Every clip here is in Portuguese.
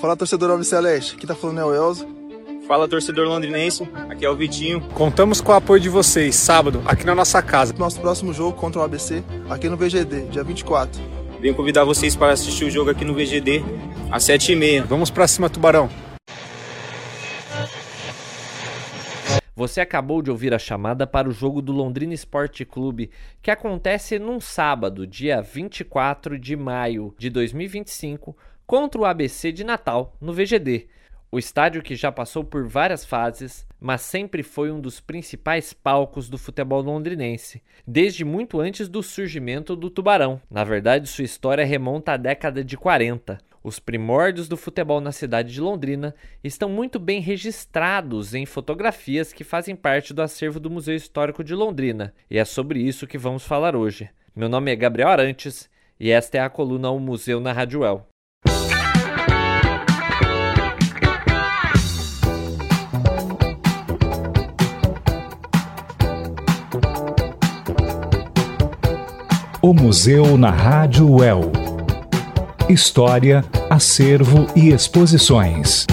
Fala, torcedor alviceleste, aqui tá falando é o Elza. Fala, torcedor londrinense, aqui é o Vitinho. Contamos com o apoio de vocês, sábado, aqui na nossa casa. Nosso próximo jogo contra o ABC, aqui no VGD, dia 24. Venho convidar vocês para assistir o jogo aqui no VGD, às 7h30. Vamos pra cima, Tubarão. Você acabou de ouvir a chamada para o jogo do Londrina Esporte Clube, que acontece num sábado, dia 24 de maio de 2025, contra o ABC de Natal, no VGD. O estádio que já passou por várias fases, mas sempre foi um dos principais palcos do futebol londrinense, desde muito antes do surgimento do Tubarão. Na verdade, sua história remonta à década de 40. Os primórdios do futebol na cidade de Londrina estão muito bem registrados em fotografias que fazem parte do acervo do Museu Histórico de Londrina, e é sobre isso que vamos falar hoje. Meu nome é Gabriel Arantes e esta é a coluna O Museu na Rádio El. O Museu na Rádio UEL. História, acervo e exposições.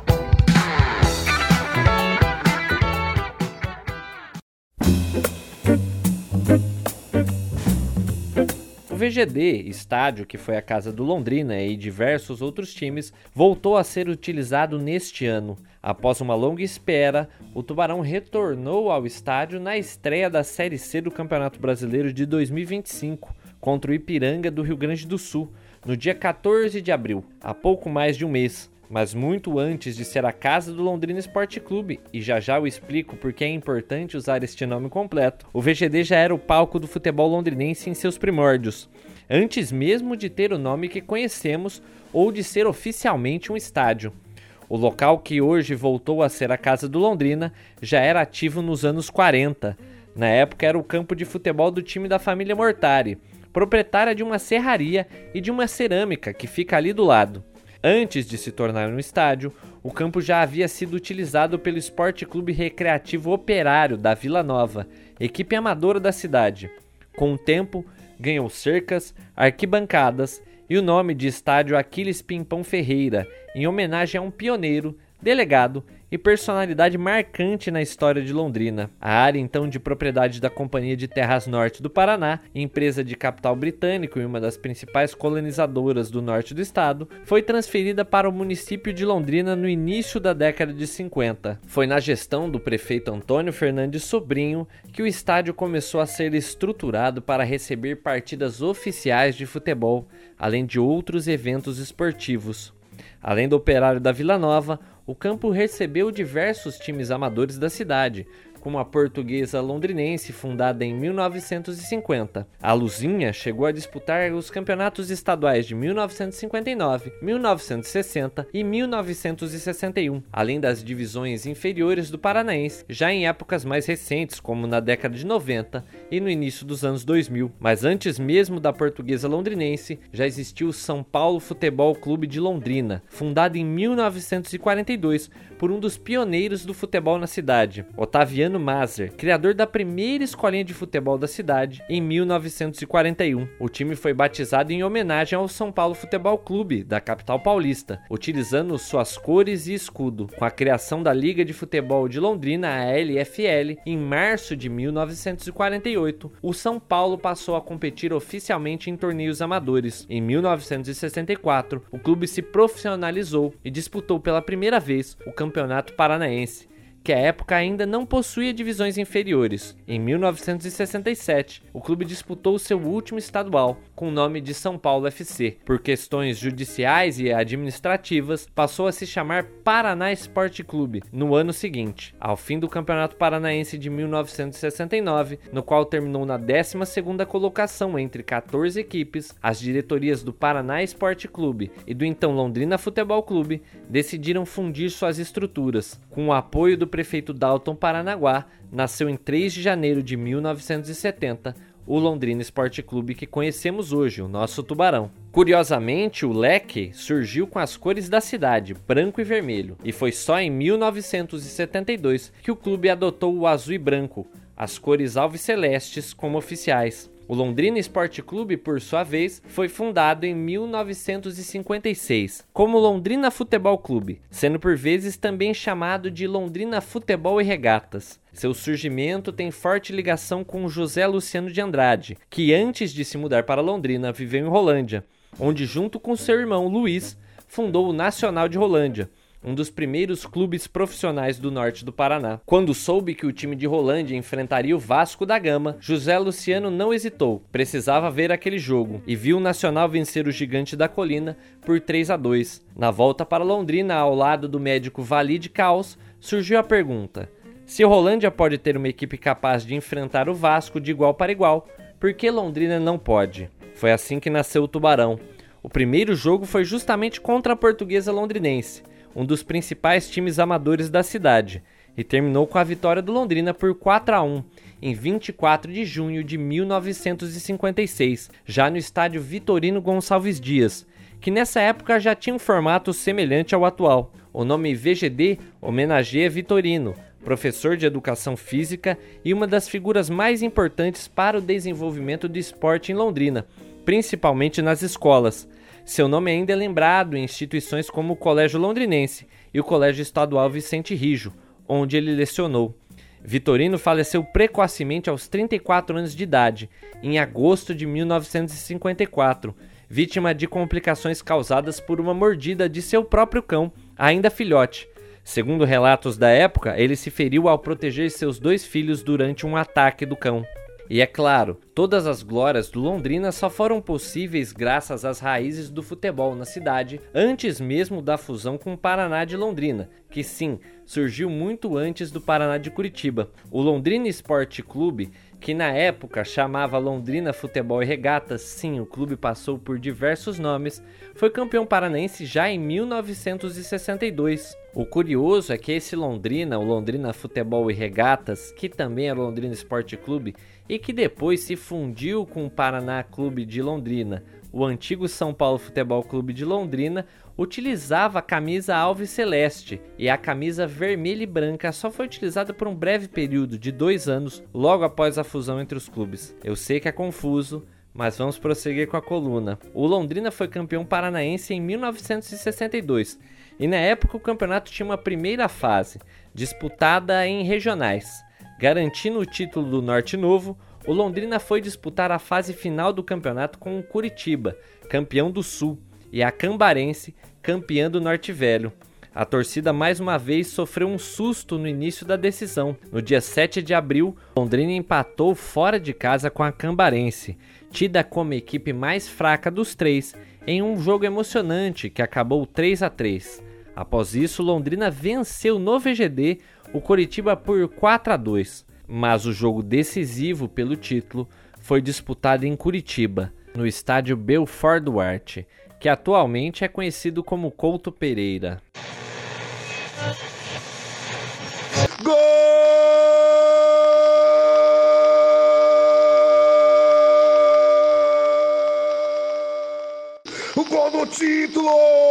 O VGD, estádio que foi a casa do Londrina e diversos outros times, voltou a ser utilizado neste ano. Após uma longa espera, o Tubarão retornou ao estádio na estreia da Série C do Campeonato Brasileiro de 2025, contra o Ipiranga do Rio Grande do Sul, no dia 14 de abril, há pouco mais de um mês. Mas muito antes de ser a casa do Londrina Esporte Clube, e já eu explico porque é importante usar este nome completo, o VGD já era o palco do futebol londrinense em seus primórdios, antes mesmo de ter o nome que conhecemos ou de ser oficialmente um estádio. O local que hoje voltou a ser a casa do Londrina já era ativo nos anos 40. Na época era o campo de futebol do time da família Mortari, proprietária de uma serraria e de uma cerâmica que fica ali do lado. Antes de se tornar um estádio, o campo já havia sido utilizado pelo Esporte Clube Recreativo Operário da Vila Nova, equipe amadora da cidade. Com o tempo, ganhou cercas, arquibancadas e o nome de Estádio Aquiles Pimpão Ferreira, em homenagem a um pioneiro, delegado e personalidade marcante na história de Londrina. A área, então, de propriedade da Companhia de Terras Norte do Paraná, empresa de capital britânico e uma das principais colonizadoras do norte do estado, foi transferida para o município de Londrina no início da década de 50. Foi na gestão do prefeito Antônio Fernandes Sobrinho que o estádio começou a ser estruturado para receber partidas oficiais de futebol, além de outros eventos esportivos. Além do Operário da Vila Nova, o campo recebeu diversos times amadores da cidade, como a Portuguesa Londrinense, fundada em 1950. A Luzinha chegou a disputar os campeonatos estaduais de 1959, 1960 e 1961, além das divisões inferiores do Paranaense, já em épocas mais recentes, como na década de 90 e no início dos anos 2000. Mas antes mesmo da Portuguesa Londrinense, já existiu o São Paulo Futebol Clube de Londrina, fundado em 1942 por um dos pioneiros do futebol na cidade, Otaviano Mazer, criador da primeira escolinha de futebol da cidade em 1941. O time foi batizado em homenagem ao São Paulo Futebol Clube, da capital paulista, utilizando suas cores e escudo. Com a criação da Liga de Futebol de Londrina, a LFL, em março de 1948, o São Paulo passou a competir oficialmente em torneios amadores. Em 1964, o clube se profissionalizou e disputou pela primeira vez o Campeonato Paranaense, que à época ainda não possuía divisões inferiores. Em 1967, o clube disputou seu último estadual, com o nome de São Paulo FC. Por questões judiciais e administrativas, passou a se chamar Paraná Esporte Clube no ano seguinte, ao fim do Campeonato Paranaense de 1969, no qual terminou na 12ª colocação entre 14 equipes. As diretorias do Paraná Esporte Clube e do então Londrina Futebol Clube decidiram fundir suas estruturas, com o apoio do prefeito Dalton Paranaguá. Nasceu em 3 de janeiro de 1970 o Londrina Esporte Clube que conhecemos hoje, o nosso Tubarão. Curiosamente, o leque surgiu com as cores da cidade, branco e vermelho, e foi só em 1972 que o clube adotou o azul e branco, as cores alvicelestes, como oficiais. O Londrina Esporte Clube, por sua vez, foi fundado em 1956 como Londrina Futebol Clube, sendo por vezes também chamado de Londrina Futebol e Regatas. Seu surgimento tem forte ligação com José Luciano de Andrade, que antes de se mudar para Londrina viveu em Rolândia, onde junto com seu irmão Luiz fundou o Nacional de Rolândia, um dos primeiros clubes profissionais do norte do Paraná. Quando soube que o time de Rolândia enfrentaria o Vasco da Gama, José Luciano não hesitou, precisava ver aquele jogo, e viu o Nacional vencer o Gigante da Colina por 3-2. Na volta para Londrina, ao lado do médico Valide Caos, surgiu a pergunta: se Rolândia pode ter uma equipe capaz de enfrentar o Vasco de igual para igual, por que Londrina não pode? Foi assim que nasceu o Tubarão. O primeiro jogo foi justamente contra a Portuguesa Londrinense, um dos principais times amadores da cidade, e terminou com a vitória do Londrina por 4-1, em 24 de junho de 1956, já no estádio Vitorino Gonçalves Dias, que nessa época já tinha um formato semelhante ao atual. O nome VGD homenageia Vitorino, professor de educação física e uma das figuras mais importantes para o desenvolvimento do esporte em Londrina, principalmente nas escolas. Seu nome ainda é lembrado em instituições como o Colégio Londrinense e o Colégio Estadual Vicente Rijo, onde ele lecionou. Vitorino faleceu precocemente aos 34 anos de idade, em agosto de 1954, vítima de complicações causadas por uma mordida de seu próprio cão, ainda filhote. Segundo relatos da época, ele se feriu ao proteger seus 2 filhos durante um ataque do cão. E é claro, todas as glórias do Londrina só foram possíveis graças às raízes do futebol na cidade, antes mesmo da fusão com o Paraná de Londrina, que sim, surgiu muito antes do Paraná de Curitiba. O Londrina Esporte Clube, que na época chamava Londrina Futebol e Regatas, sim, o clube passou por diversos nomes, foi campeão paranaense já em 1962. O curioso é que esse Londrina, o Londrina Futebol e Regatas, que também era o Londrina Esporte Clube, e que depois se fundiu com o Paraná Clube de Londrina, o antigo São Paulo Futebol Clube de Londrina, utilizava a camisa alve celeste, e a camisa vermelha e branca só foi utilizada por um breve período de 2 anos, logo após a fusão entre os clubes. Eu sei que é confuso, mas vamos prosseguir com a coluna. O Londrina foi campeão paranaense em 1962, e na época o campeonato tinha uma primeira fase, disputada em regionais. Garantindo o título do Norte Novo, o Londrina foi disputar a fase final do campeonato com o Curitiba, campeão do Sul, e a Cambarense, campeã do Norte Velho. A torcida mais uma vez sofreu um susto no início da decisão. No dia 7 de abril, Londrina empatou fora de casa com a Cambarense, tida como equipe mais fraca dos 3, em um jogo emocionante que acabou 3-3. Após isso, Londrina venceu no VGD o Coritiba por 4-2, mas o jogo decisivo pelo título foi disputado em Curitiba, no estádio Belfort Duarte, que atualmente é conhecido como Couto Pereira. Gol! O gol do título!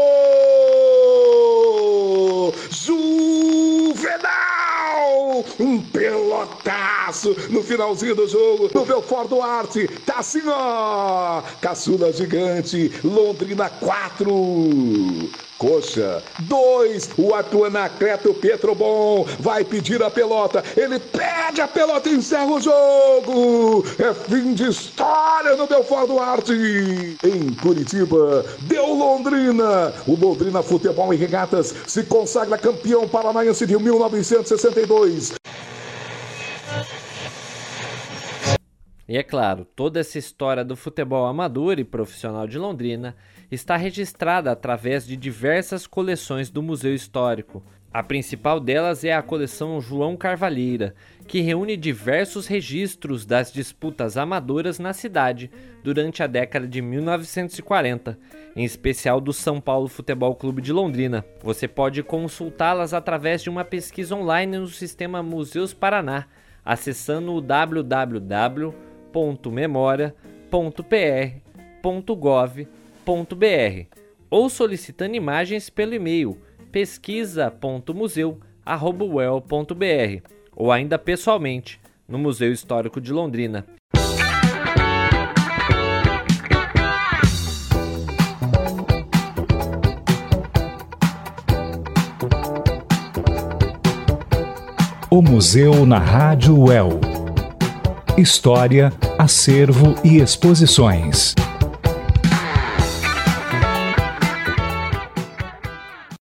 Juvenal! Um pelotaço no finalzinho do jogo, no Belfort Duarte, tá assim ó, caçula gigante, Londrina 4, Coxa 2, o Arthur Anacleto Petrobon vai pedir a pelota, ele pede a pelota e encerra o jogo, é fim de história no Belfort Duarte. Em Curitiba, deu Londrina, o Londrina Futebol e Regatas se consagra campeão paranaense de 1962. E é claro, toda essa história do futebol amador e profissional de Londrina está registrada através de diversas coleções do Museu Histórico. A principal delas é a coleção João Carvalheira, que reúne diversos registros das disputas amadoras na cidade durante a década de 1940, em especial do São Paulo Futebol Clube de Londrina. Você pode consultá-las através de uma pesquisa online no sistema Museus Paraná, acessando o www.memoria.pr.gov.br ou solicitando imagens pelo e-mail pesquisa.museu@uel.br ou ainda pessoalmente no Museu Histórico de Londrina. O Museu na Rádio UEL. História, acervo e exposições.